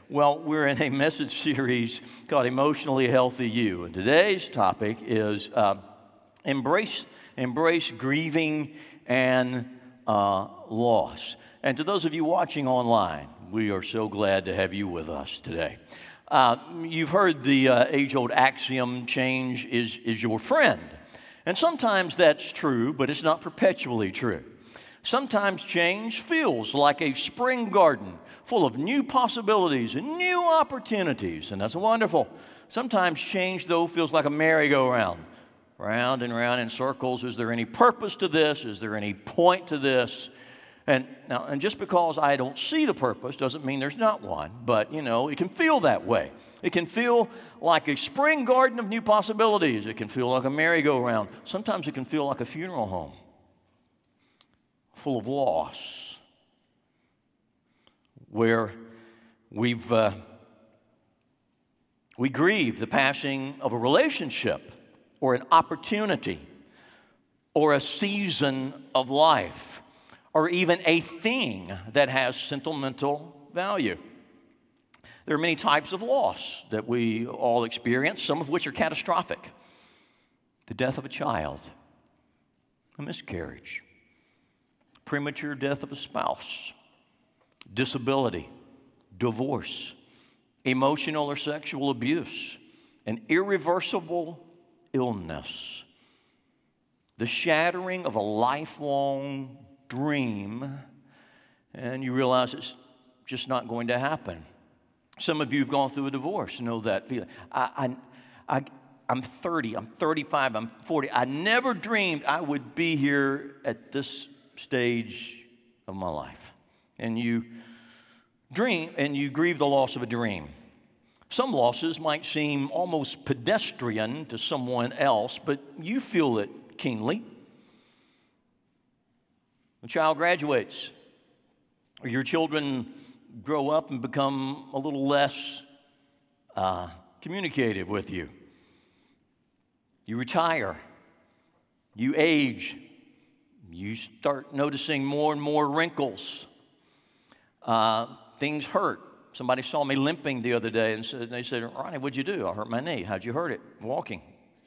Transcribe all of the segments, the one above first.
Well, we're in a message series called Emotionally Healthy You. And today's topic is embrace grieving and loss. And to those of you watching online, we are so glad to have you with us today. You've heard the age-old axiom, change is your friend. And sometimes that's true, but it's not perpetually true. Sometimes change feels like a spring garden full of new possibilities and new opportunities, and that's wonderful. Sometimes change, though, feels like a merry-go-round, round and round in circles. Is there any purpose to this? Is there any point to this? And just because I don't see the purpose doesn't mean there's not one, but, it can feel that way. It can feel like a spring garden of new possibilities. It can feel like a merry-go-round. Sometimes it can feel like a funeral home full of loss, where we grieve the passing of a relationship or an opportunity or a season of life or even a thing that has sentimental value. There are many types of loss that we all experience, some of which are catastrophic. The death of a child, a miscarriage, premature death of a spouse, disability, divorce, emotional or sexual abuse, an irreversible illness, the shattering of a lifelong dream, and you realize it's just not going to happen. Some of you have gone through a divorce, know that feeling. I'm 30, I'm 35, I'm 40. I never dreamed I would be here at this stage of my life. And you dream and you grieve the loss of a dream. Some losses might seem almost pedestrian to someone else, but you feel it keenly. A child graduates, or your children grow up and become a little less communicative with you. You retire, you age, you start noticing more and more wrinkles. Things hurt. Somebody saw me limping the other day and they said, "Ronnie, what'd you do?" "I hurt my knee." "How'd you hurt it?" "Walking."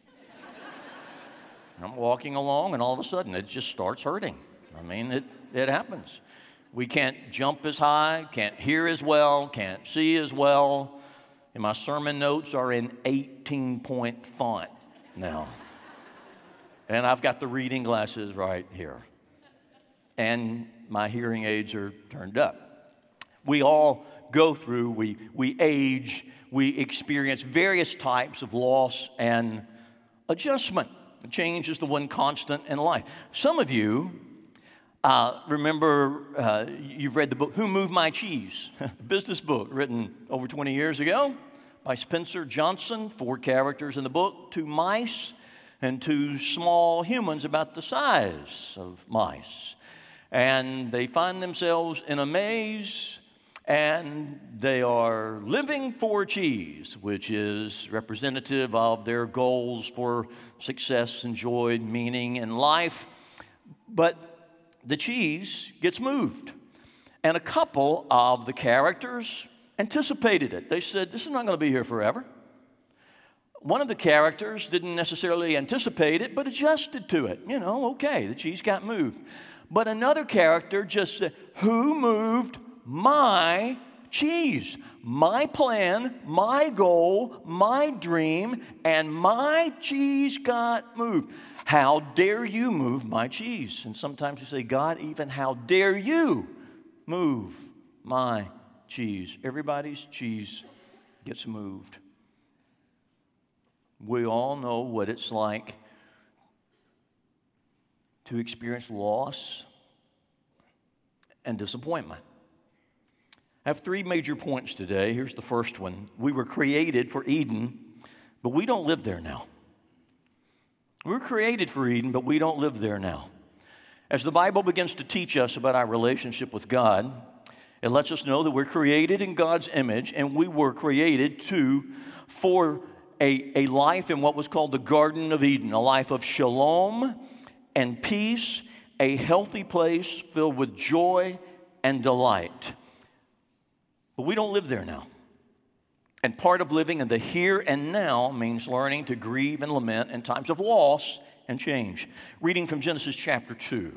I'm walking along and all of a sudden it just starts hurting. I mean, it happens. We can't jump as high, can't hear as well, can't see as well. And my sermon notes are in 18-point font now. And I've got the reading glasses right here. And my hearing aids are turned up. We all go through, we age, we experience various types of loss and adjustment. Change is the one constant in life. Some of you remember, you've read the book, Who Moved My Cheese? A business book written over 20 years ago by Spencer Johnson. 4 characters in the book, 2 mice and 2 small humans about the size of mice. And they find themselves in a maze, and they are living for cheese, which is representative of their goals for success and joy, meaning in life. But the cheese gets moved. And a couple of the characters anticipated it. They said, "This is not going to be here forever." One of the characters didn't necessarily anticipate it, but adjusted to it. Okay, the cheese got moved. But another character just said, "Who moved my cheese? My plan, my goal, my dream, and my cheese got moved. How dare you move my cheese?" And sometimes you say, "God, even how dare you move my cheese?" Everybody's cheese gets moved. We all know what it's like to experience loss and disappointment. I have 3 major points today. Here's the first one. We were created for Eden, but we don't live there now. We're created for Eden, but we don't live there now. As the Bible begins to teach us about our relationship with God, it lets us know that we're created in God's image, and we were created for a life in what was called the Garden of Eden, a life of shalom and peace, a healthy place filled with joy and delight. But we don't live there now. And part of living in the here and now means learning to grieve and lament in times of loss and change. Reading from Genesis chapter 2.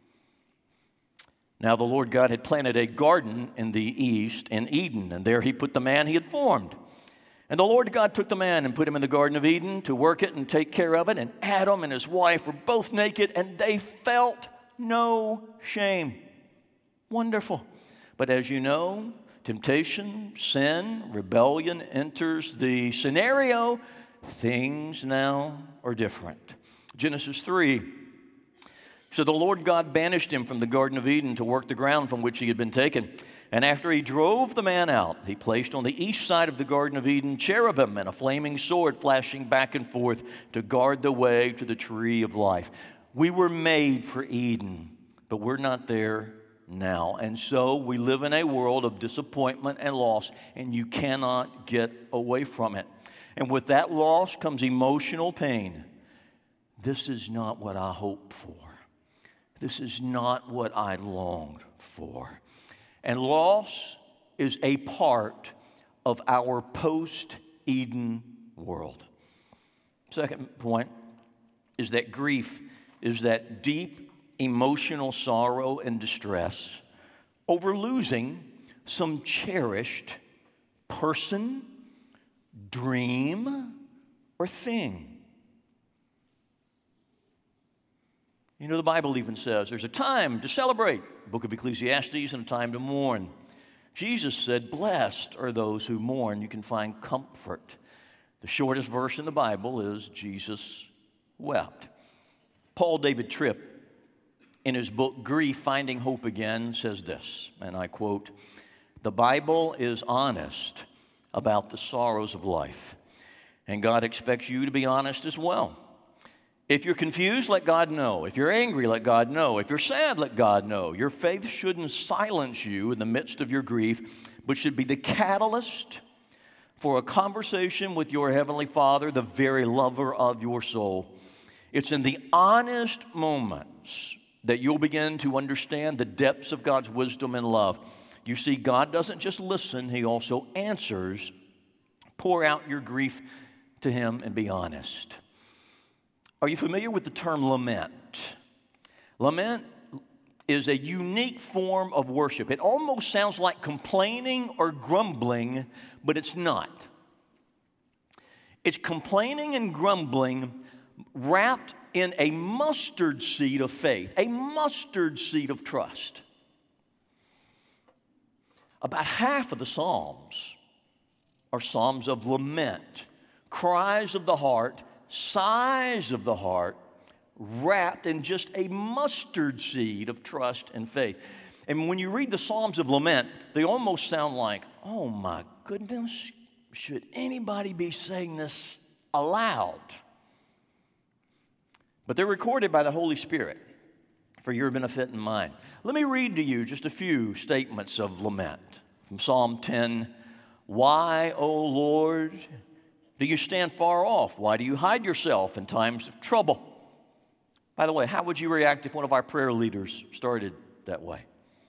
Now the Lord God had planted a garden in the east in Eden, and there he put the man he had formed. And the Lord God took the man and put him in the Garden of Eden to work it and take care of it. And Adam and his wife were both naked, and they felt no shame. Wonderful. But as you know, temptation, sin, rebellion enters the scenario. Things now are different. Genesis 3. So the Lord God banished him from the Garden of Eden to work the ground from which he had been taken. And after he drove the man out, he placed on the east side of the Garden of Eden cherubim and a flaming sword flashing back and forth to guard the way to the tree of life. We were made for Eden, but we're not there now. And so we live in a world of disappointment and loss, and you cannot get away from it. And with that loss comes emotional pain. This is not what I hoped for. This is not what I longed for. And loss is a part of our post-Eden world. Second point is that grief is that deep emotional sorrow and distress over losing some cherished person, dream, or thing. You know, the Bible even says there's a time to celebrate, the book of Ecclesiastes, and a time to mourn. Jesus said, blessed are those who mourn. You can find comfort. The shortest verse in the Bible is Jesus wept. Paul David Tripp, in his book, Grief, Finding Hope Again, says this, and I quote, the Bible is honest about the sorrows of life, and God expects you to be honest as well. If you're confused, let God know. If you're angry, let God know. If you're sad, let God know. Your faith shouldn't silence you in the midst of your grief, but should be the catalyst for a conversation with your Heavenly Father, the very lover of your soul. It's in the honest moments that you'll begin to understand the depths of God's wisdom and love. You see, God doesn't just listen, He also answers. Pour out your grief to Him and be honest. Are you familiar with the term lament? Lament is a unique form of worship. It almost sounds like complaining or grumbling, but it's not. It's complaining and grumbling wrapped in a mustard seed of faith, a mustard seed of trust. About half of the Psalms are Psalms of lament, cries of the heart, sighs of the heart, wrapped in just a mustard seed of trust and faith. And when you read the Psalms of lament, they almost sound like, oh my goodness, should anybody be saying this aloud? But they're recorded by the Holy Spirit for your benefit and mine. Let me read to you just a few statements of lament from Psalm 10. Why, O Lord, do you stand far off? Why do you hide yourself in times of trouble? By the way, how would you react if one of our prayer leaders started that way?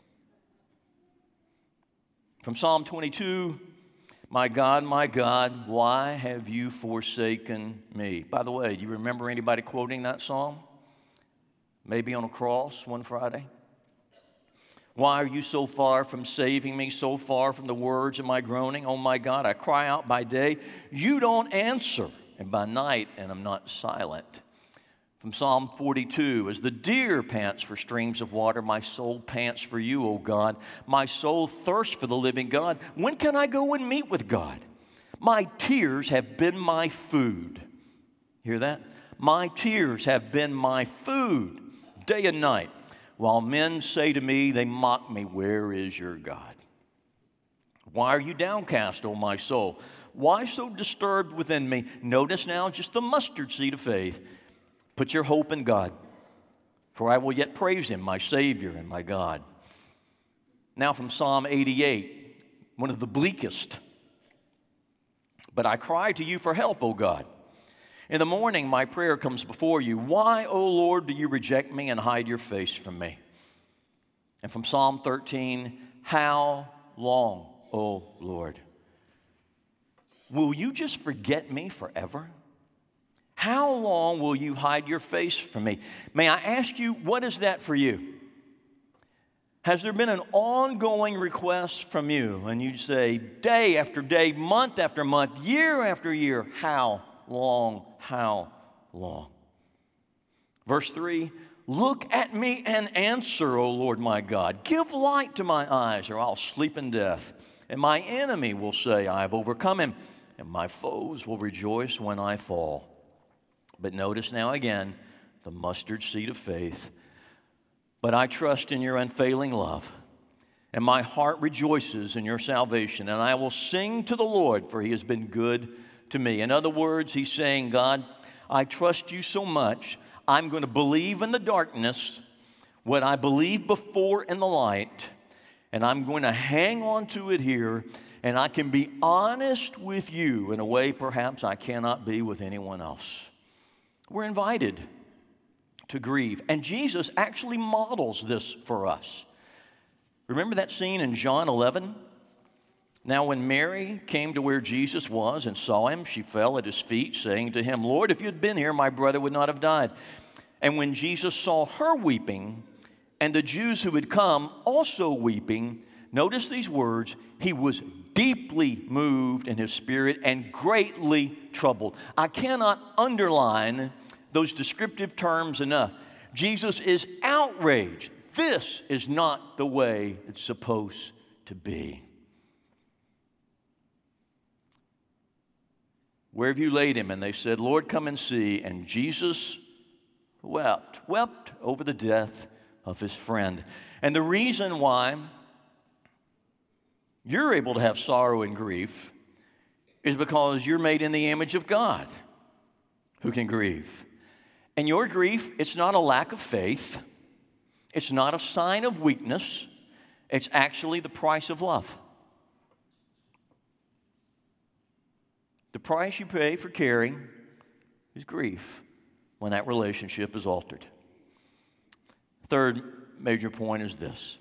From Psalm 22, my God, why have you forsaken me? By the way, do you remember anybody quoting that psalm? Maybe on a cross one Friday? Why are you so far from saving me, so far from the words of my groaning? Oh my God, I cry out by day, you don't answer, and by night, and I'm not silent. From Psalm 42, as the deer pants for streams of water, my soul pants for you, O God. My soul thirsts for the living God. When can I go and meet with God? My tears have been my food. Hear that? My tears have been my food day and night. While men say to me, they mock me, where is your God? Why are you downcast, O my soul? Why so disturbed within me? Notice now just the mustard seed of faith. Put your hope in God, for I will yet praise Him, my Savior and my God. Now from Psalm 88, one of the bleakest. But I cry to you for help, O God. In the morning, my prayer comes before you. Why, O Lord, do you reject me and hide your face from me? And from Psalm 13, how long, O Lord? will you just forget me forever? How long will you hide your face from me? May I ask you, what is that for you? Has there been an ongoing request from you? And you say, day after day, month after month, year after year, how long, how long? Verse 3, look at me and answer, O Lord my God. Give light to my eyes, or I'll sleep in death. And my enemy will say, I have overcome him, and my foes will rejoice when I fall. But notice now again the mustard seed of faith. But I trust in your unfailing love, and my heart rejoices in your salvation, and I will sing to the Lord, for he has been good to me. In other words, he's saying, God, I trust you so much, I'm going to believe in the darkness what I believed before in the light, and I'm going to hang on to it here, and I can be honest with you in a way perhaps I cannot be with anyone else. We're invited to grieve, and Jesus actually models this for us. Remember that scene in John 11? Now when Mary came to where Jesus was and saw him, she fell at his feet, saying to him, Lord, if you had been here, my brother would not have died. And when Jesus saw her weeping, and the Jews who had come also weeping, notice these words, he was deeply moved in his spirit and greatly troubled. I cannot underline those descriptive terms enough. Jesus is outraged. This is not the way it's supposed to be. Where have you laid him? And they said, Lord, come and see. And Jesus wept over the death of his friend. And the reason why you're able to have sorrow and grief is because you're made in the image of God who can grieve. And your grief, it's not a lack of faith. It's not a sign of weakness. It's actually the price of love. The price you pay for caring is grief when that relationship is altered. Third major point is this.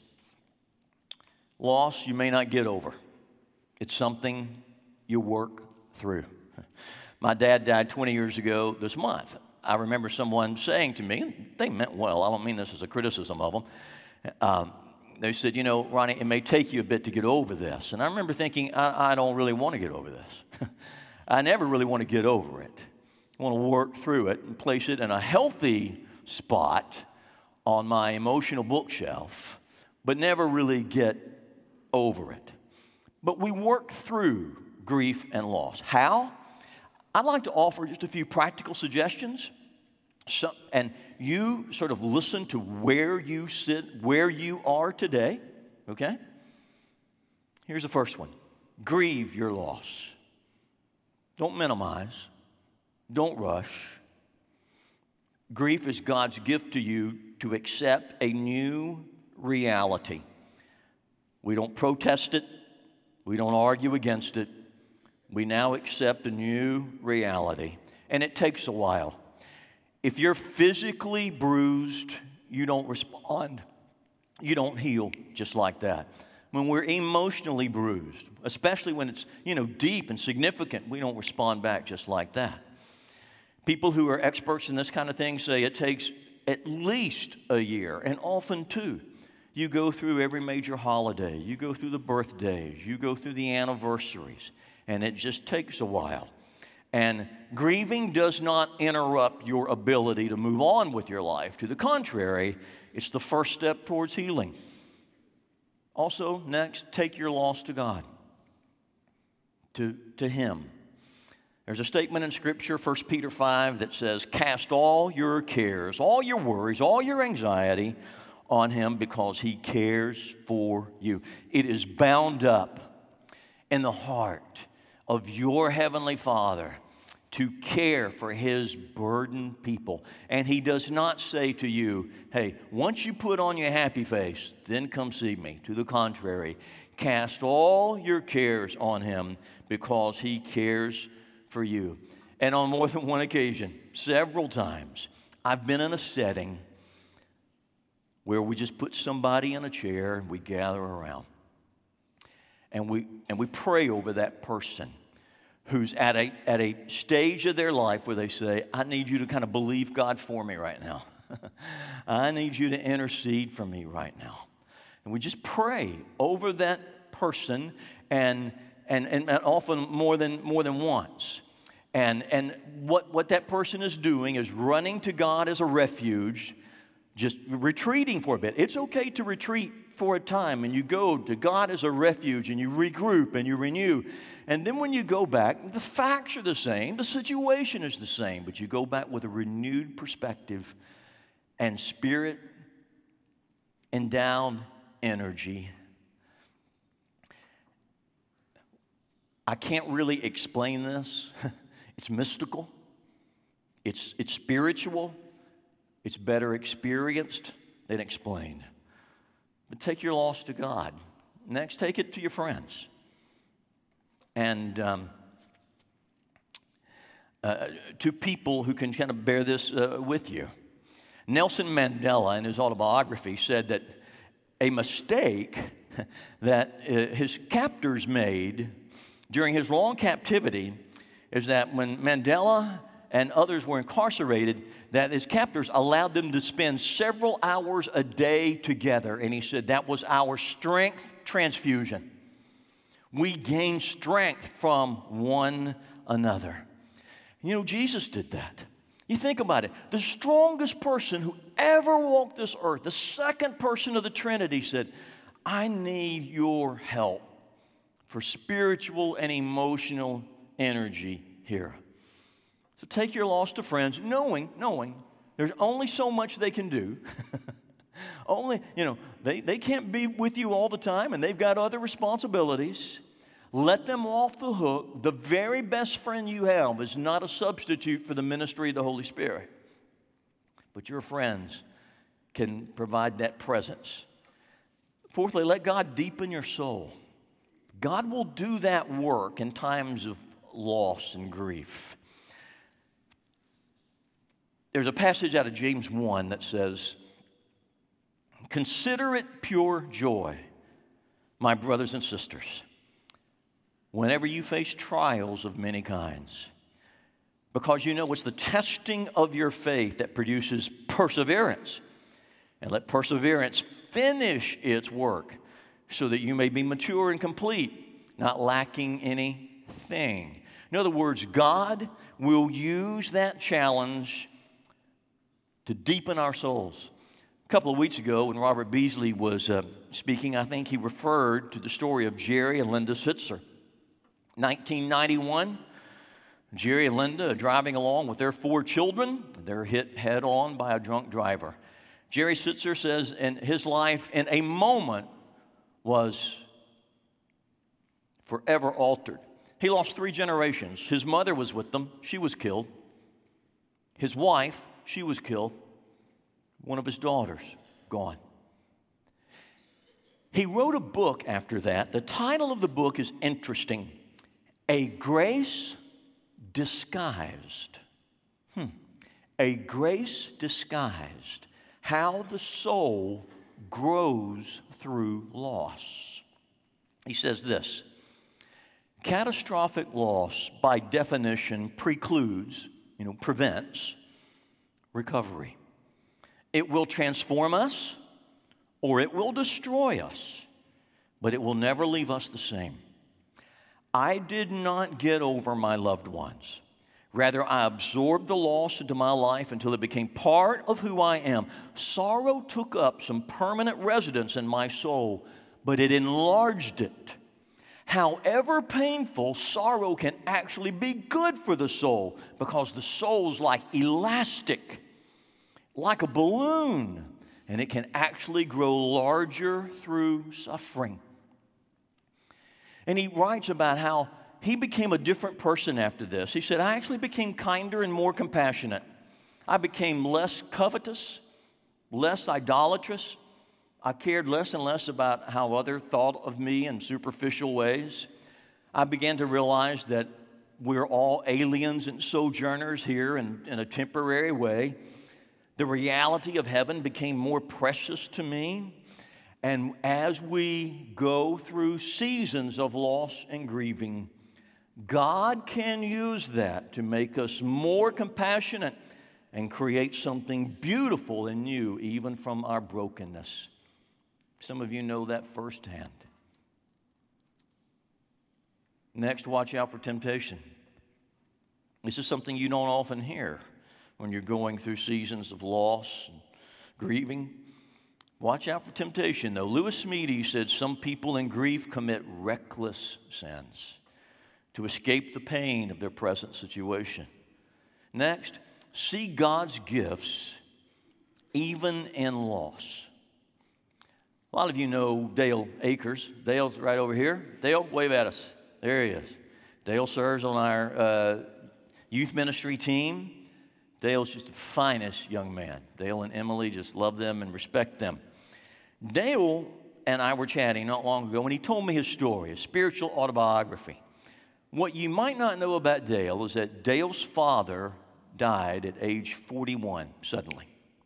Loss you may not get over. It's something you work through. My dad died 20 years ago this month. I remember someone saying to me, and they meant well, I don't mean this as a criticism of them, they said, you know, Ronnie, it may take you a bit to get over this. And I remember thinking, I don't really want to get over this. I never really want to get over it. I want to work through it and place it in a healthy spot on my emotional bookshelf, but never really get over it. But we work through grief and loss. How? I'd like to offer just a few practical suggestions. And you sort of listen to where you sit, where you are today, okay? Here's the first one. Grieve your loss. Don't minimize. Don't rush. Grief is God's gift to you to accept a new reality. We don't protest it. We don't argue against it. We now accept a new reality. And it takes a while. If you're physically bruised, you don't respond. You don't heal just like that. When we're emotionally bruised, especially when it's, deep and significant, we don't respond back just like that. People who are experts in this kind of thing say it takes at least a year, and often two. You go through every major holiday. You go through the birthdays. You go through the anniversaries. And it just takes a while. And grieving does not interrupt your ability to move on with your life. To the contrary, it's the first step towards healing. Also, next, take your loss to God, to Him. There's a statement in Scripture, 1 Peter 5, that says, cast all your cares, all your worries, all your anxiety on Him because He cares for you. It is bound up in the heart of your Heavenly Father to care for His burdened people. And He does not say to you, hey, once you put on your happy face, then come see me. To the contrary, cast all your cares on Him because He cares for you. And on more than one occasion, several times, I've been in a setting where we just put somebody in a chair and we gather around. And we pray over that person who's at a stage of their life where they say, I need you to kind of believe God for me right now. I need you to intercede for me right now. And we just pray over that person and often more than once. And what that person is doing is running to God as a refuge, just retreating for a bit. It's okay to retreat for a time, and you go to God as a refuge, and you regroup, and you renew. And then when you go back, the facts are the same, the situation is the same, but you go back with a renewed perspective and spirit-endowed energy. I can't really explain this. It's mystical. It's spiritual. It's better experienced than explained. But take your loss to God. Next, take it to your friends. And to people who can kind of bear this with you. Nelson Mandela, in his autobiography, said that a mistake that his captors made during his long captivity is that when Mandela and others were incarcerated, that his captors allowed them to spend several hours a day together. And he said that was our strength transfusion. We gained strength from one another. You know, Jesus did that. You think about it. The strongest person who ever walked this earth, the second person of the Trinity, said, I need your help for spiritual and emotional energy here. So take your loss to friends, knowing there's only so much they can do. They can't be with you all the time, and they've got other responsibilities. Let them off the hook. The very best friend you have is not a substitute for the ministry of the Holy Spirit. But your friends can provide that presence. Fourthly, let God deepen your soul. God will do that work in times of loss and grief. There's a passage out of James 1 that says, consider it pure joy, my brothers and sisters, whenever you face trials of many kinds, because you know it's the testing of your faith that produces perseverance. And let perseverance finish its work so that you may be mature and complete, not lacking anything. In other words, God will use that challenge to deepen our souls. A couple of weeks ago, when Robert Beasley was speaking, I think he referred to the story of Jerry and Linda Sitzer. 1991, Jerry and Linda are driving along with their 4 children. They're hit head on by a drunk driver. Jerry Sitzer says in his life, in a moment, was forever altered. He lost 3 generations. His mother was with them. She was killed. His wife, she was killed. One of his daughters, gone. He wrote a book after that. The title of the book is interesting. A Grace Disguised. A Grace Disguised. How the soul grows through loss. He says this, catastrophic loss by definition precludes, prevents recovery. It will transform us or it will destroy us, but it will never leave us the same. I did not get over my loved ones. Rather, I absorbed the loss into my life until it became part of who I am. Sorrow took up some permanent residence in my soul, but it enlarged it. However painful, sorrow can actually be good for the soul because the soul's like elastic, like a balloon, and it can actually grow larger through suffering. And he writes about how he became a different person after this. He said, I actually became kinder and more compassionate. I became less covetous, less idolatrous. I cared less and less about how others thought of me in superficial ways. I began to realize that we're all aliens and sojourners here in a temporary way. The reality of heaven became more precious to me. And as we go through seasons of loss and grieving, God can use that to make us more compassionate and create something beautiful and new, even from our brokenness. Some of you know that firsthand. Next, watch out for temptation. This is something you don't often hear when you're going through seasons of loss and grieving. Watch out for temptation, though. Lewis Smeedy said some people in grief commit reckless sins to escape the pain of their present situation. Next, see God's gifts even in loss. A lot of you know Dale Akers. Dale's right over here. Dale, wave at us. There he is. Dale serves on our youth ministry team. Dale's just the finest young man. Dale and Emily, just love them and respect them. Dale and I were chatting not long ago, and he told me his story, his spiritual autobiography. What you might not know about Dale is that Dale's father died at age 41 suddenly.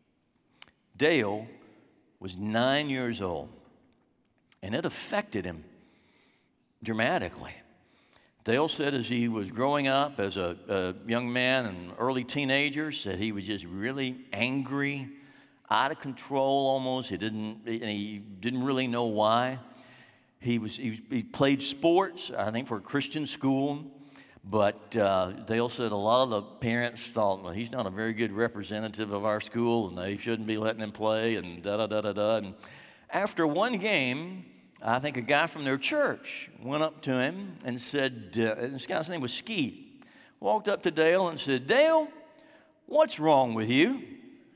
Dale was 9 years old, and it affected him dramatically. Dale said as he was growing up as a young man and early teenager, said he was just really angry, out of control almost. He didn't really know why. He played sports, I think, for a Christian school. But Dale said a lot of the parents thought, well, he's not a very good representative of our school, and they shouldn't be letting him play, and da-da-da-da-da. And after one game, I think a guy from their church went up to him and said, and this guy's name was Skeet, walked up to Dale and said, Dale, what's wrong with you?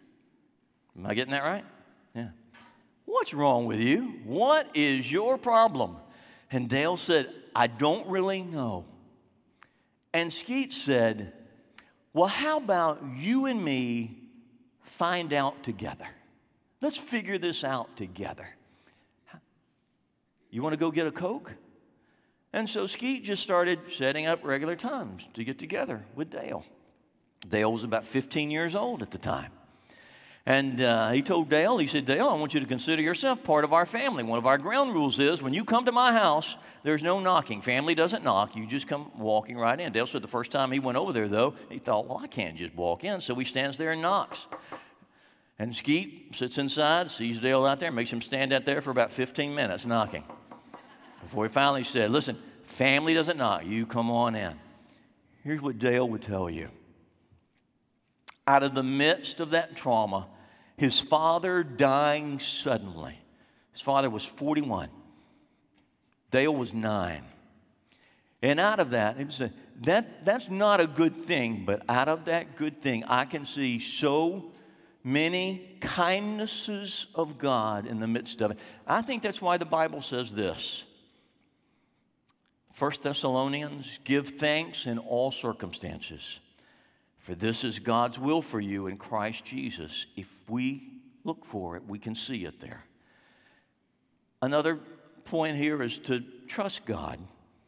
Am I getting that right? Yeah. What's wrong with you? What is your problem? And Dale said, I don't really know. And Skeet said, well, how about you and me find out together? Let's figure this out together. You want to go get a Coke? And so Skeet just started setting up regular times to get together with Dale. Dale was about 15 years old at the time. And he told Dale, he said, Dale, I want you to consider yourself part of our family. One of our ground rules is when you come to my house, there's no knocking. Family doesn't knock. You just come walking right in. Dale said the first time he went over there, though, he thought, well, I can't just walk in. So he stands there and knocks. And Skeet sits inside, sees Dale out there, makes him stand out there for about 15 minutes knocking. Before he finally said, listen, family doesn't knock. You come on in. Here's what Dale would tell you. Out of the midst of that trauma, his father dying suddenly. His father was 41. Dale was 9. And out of that, he said, that's not a good thing, but out of that good thing, I can see so many kindnesses of God in the midst of it. I think that's why the Bible says this. 1 Thessalonians, give thanks in all circumstances, for this is God's will for you in Christ Jesus. If we look for it, we can see it there. Another point here is to trust God.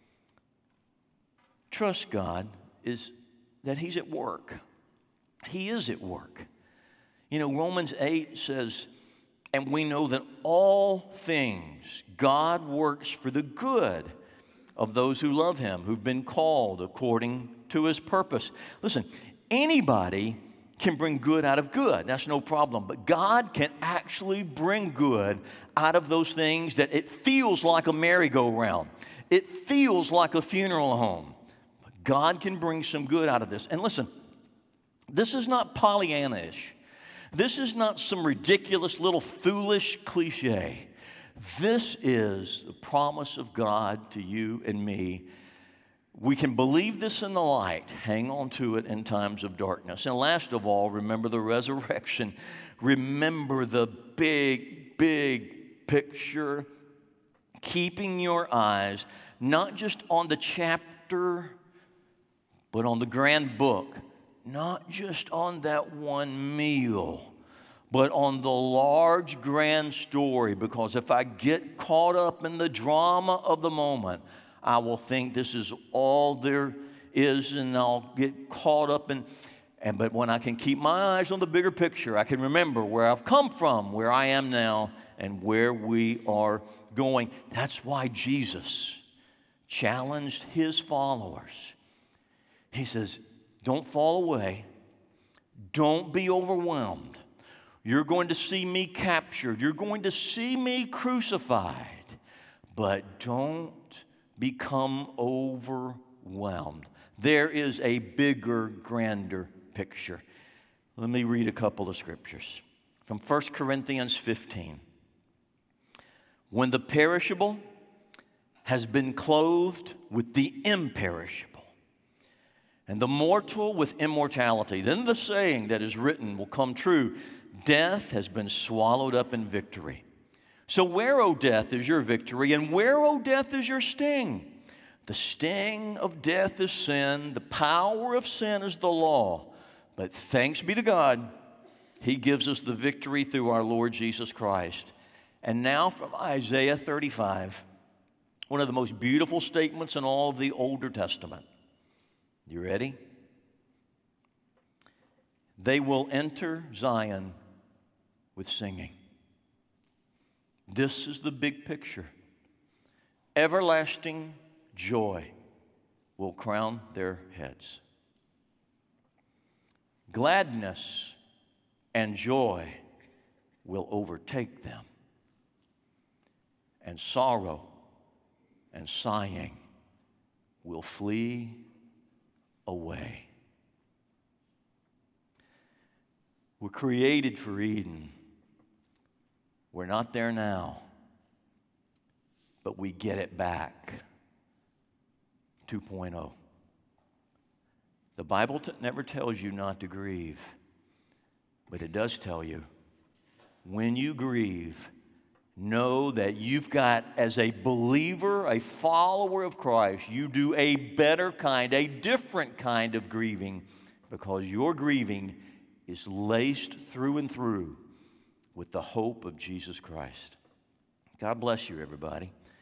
Trust God is that He's at work. He is at work. You know, Romans 8 says, and we know that all things God works for the good of those who love Him, who've been called according to His purpose. Listen, anybody can bring good out of good. That's no problem. But God can actually bring good out of those things that it feels like a merry-go-round. It feels like a funeral home. But God can bring some good out of this. And listen, this is not Pollyanna-ish. This is not some ridiculous little foolish cliche. This is the promise of God to you and me. We can believe this in the light, hang on to it in times of darkness. And last of all, remember the resurrection. Remember the big, big picture. Keeping your eyes not just on the chapter, but on the grand book. Not just on that one meal, but on the large grand story. Because if I get caught up in the drama of the moment, I will think this is all there is, and I'll get caught up in. But when I can keep my eyes on the bigger picture, I can remember where I've come from, where I am now, and where we are going. That's why Jesus challenged his followers. He says, don't fall away. Don't be overwhelmed. You're going to see me captured. You're going to see me crucified. But don't become overwhelmed. There is a bigger, grander picture. Let me read a couple of scriptures. From 1 Corinthians 15. When the perishable has been clothed with the imperishable, and the mortal with immortality, then the saying that is written will come true. Death has been swallowed up in victory. So where, O death, is your victory? And where, O death, is your sting? The sting of death is sin. The power of sin is the law. But thanks be to God, He gives us the victory through our Lord Jesus Christ. And now from Isaiah 35, one of the most beautiful statements in all of the Older Testament. You ready? They will enter Zion with singing. This is the big picture. Everlasting joy will crown their heads. Gladness and joy will overtake them. And sorrow and sighing will flee away. We're created for Eden. We're not there now, but we get it back. 2.0. The Bible never tells you not to grieve, but it does tell you when you grieve, know that you've got, as a believer, a follower of Christ, you do a better kind, a different kind of grieving, because your grieving is laced through and through with the hope of Jesus Christ. God bless you, everybody.